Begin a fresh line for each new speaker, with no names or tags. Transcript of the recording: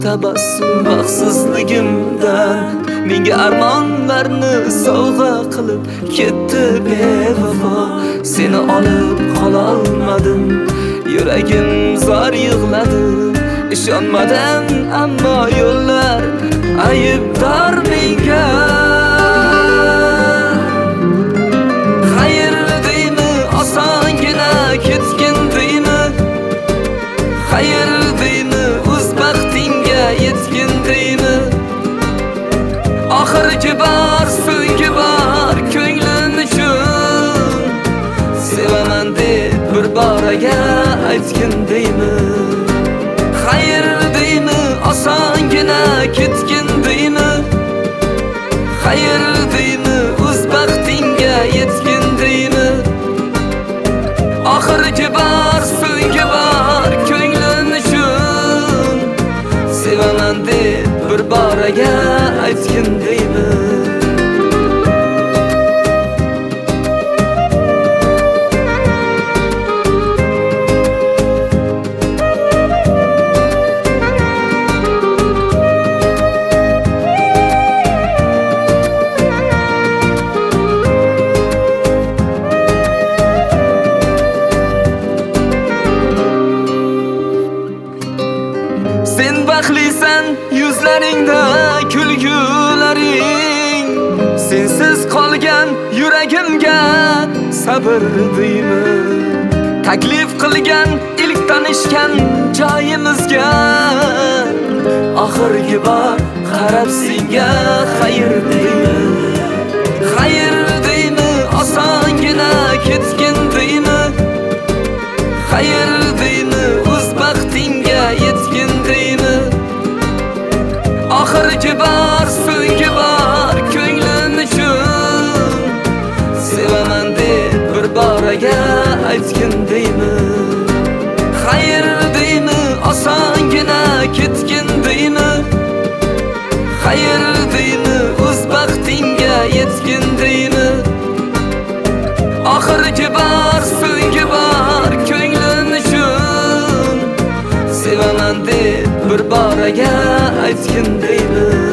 tabassum baxtsizligimdan menga armonlarni sovg'a qilib ketdi bevafo. Seni olib qola olmadim, yuragim zor yig'ladi. Ishonmadim ammo yo'llar aybdor menga. Xayr deymi, osongina ketgin deymi? Xayr deymi, o'z baxtingga yetgin deymi? Oxirgi bor, so'nggi bor ko'nglim uchun sevaman deb bir boraga aytgin deymi? Xayr deymi, osongina ketgin deymi? Xayr deymi, o'z baxtingga yetgin deymi? Oxirgi bor, so'nggi bor ko'nglim uchun sevaman deb bir boraga aytgin deymi? Sen baxtlisan, yuzlaringda kulgularing. Sensiz qolgan yuragimga sabr deymi? Taklif qilgan ilk tanishgan joyimizga oxirgi bor qarab senga xayr deymi? Xayr deymi, osongina ketgin deymi? Xayr deymi, o'z baxtingga yetgin deymi? Oxirgi bor, so'nggi bor ko'nglim uchun sevaman deb bir boraga aytgin deymi? Xayr deymi, osongina ketgin deymi? Xayr deymi, o'z baxtingga yetgin deymi? Oxirgi bor, so'nggi bor ko'nglim uchun sevaman deb bir boraga aytgin deymi?